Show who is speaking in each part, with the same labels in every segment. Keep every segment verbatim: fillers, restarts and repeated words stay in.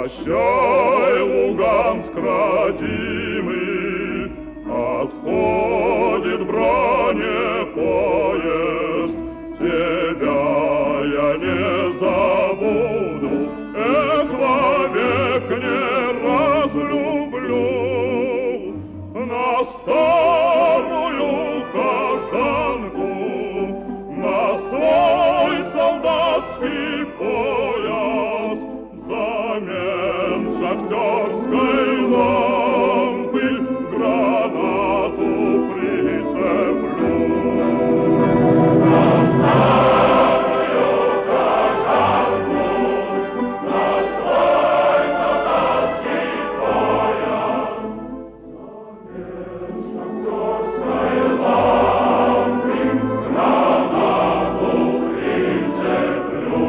Speaker 1: Прощай, Луганск родимый, отходит бронепоезд. Тебя я не забуду, эх, вовек не разлюблю. На старую кожанку, на свой солдатский пояс, взамен шахтерской лампы гранату прицеплю. На старую кожанку, на свой солдатский пояс, взамен шахтерской лампы гранату прицеплю.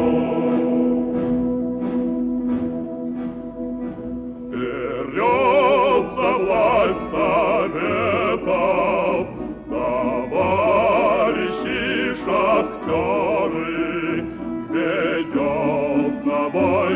Speaker 1: Берется власть советов, товарищи шахтеры, ведет на бой